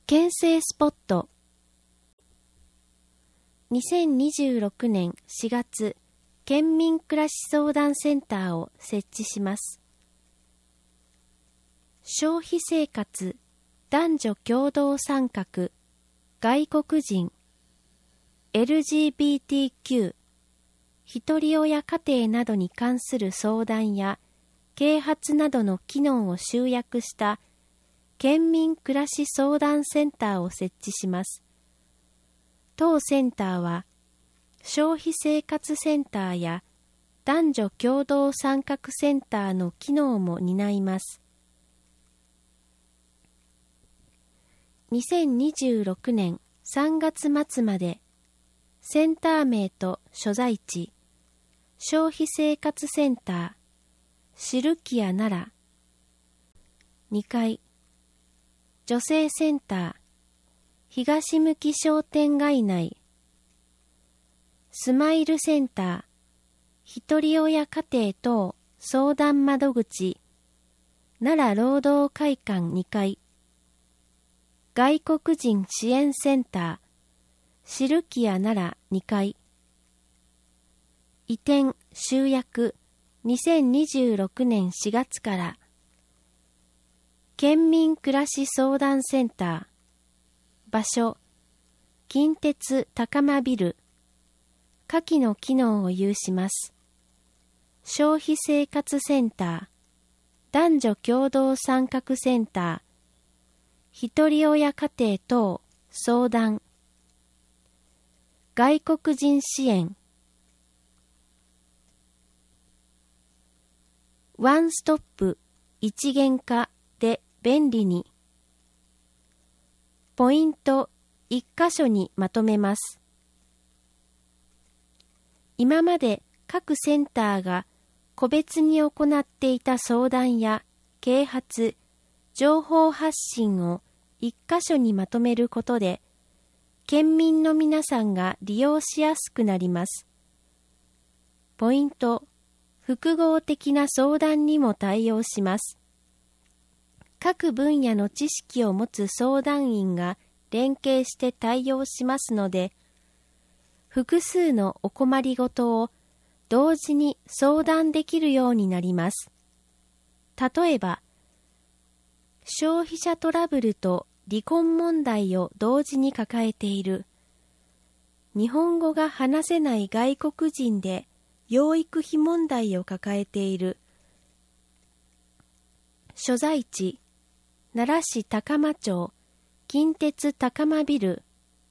県政スポット。2026年4月、県民暮らし相談センターを設置します。消費生活、男女共同参画、外国人、LGBTQ、ひとり親家庭などに関する相談や啓発などの機能を集約した県民暮らし相談センターを設置します。当センターは消費生活センターや男女共同参画センターの機能も担います。2026年3月末までセンター名と所在地、消費生活センター、シルキア奈良、2階、女性センター、東向き商店街内、スマイルセンター、ひとり親家庭等相談窓口、奈良労働会館2階、外国人支援センター、シルキア奈良2階、移転・集約2026年4月から県民暮らし相談センター、場所、近鉄高間ビル、下記の機能を有します。消費生活センター、男女共同参画センター、ひとり親家庭等相談、外国人支援、ワンストップ一元化で便利に。ポイント1箇所にまとめます。今まで各センターが個別に行っていた相談や啓発、情報発信を1箇所にまとめることで、県民の皆さんが利用しやすくなります。ポイント、複合的な相談にも対応します。各分野の知識を持つ相談員が連携して対応しますので、複数のお困りごとを同時に相談できるようになります。例えば、消費者トラブルと離婚問題を同時に抱えている、日本語が話せない外国人で養育費問題を抱えている、所在地、奈良市高間町、近鉄高間ビル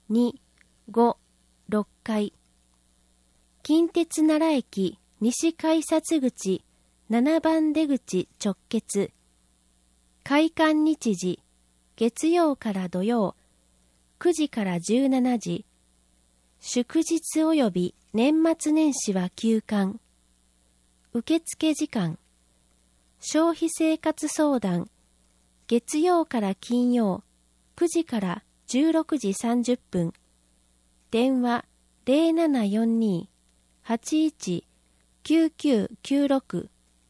2、5、6階、近鉄奈良駅西改札口7番出口直結、開館日時、月曜から土曜、9時から17時、祝日及び年末年始は休館、受付時間、消費生活相談、月曜から金曜、9時から16時30分、電話0742-819996、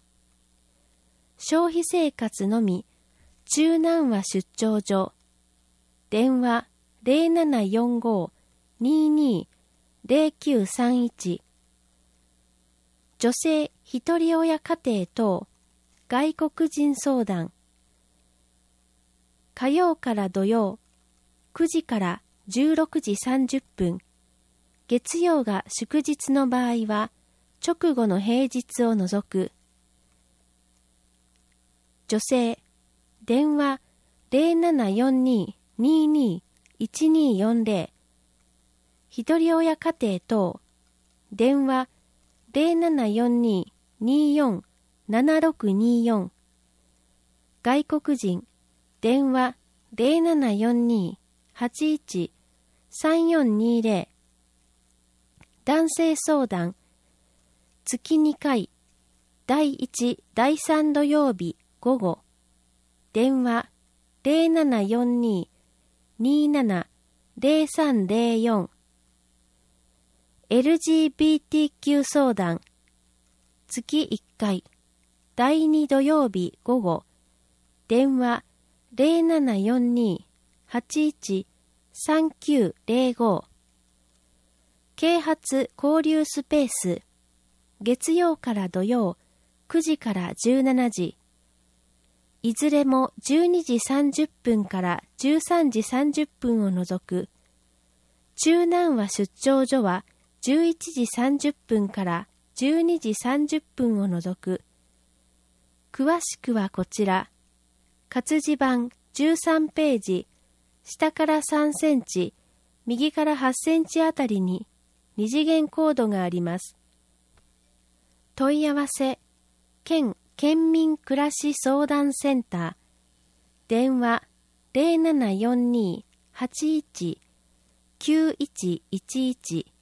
消費生活のみ、中南和出張所、電話0745-220931、女性ひとり親家庭等外国人相談、火曜から土曜、9時から16時30分、月曜が祝日の場合は直後の平日を除く。女性、電話0742-221240、ひとり親家庭等、電話0742-247624、外国人、電話0742-813420、男性相談、月2回、第1、第3土曜日午後、電話0742-270304、LGBTQ 相談、月1回、第2土曜日午後、電話 01-81-3905。啓発交流スペース、月曜から土曜9時から17時。いずれも12時30分から13時30分を除く。中南和出張所は11時30分から12時30分を除く。詳しくはこちら。活字版13ページ、下から3センチ、右から8センチあたりに二次元コードがあります。問い合わせ、県県民暮らし相談センター。電話 0742-81-9111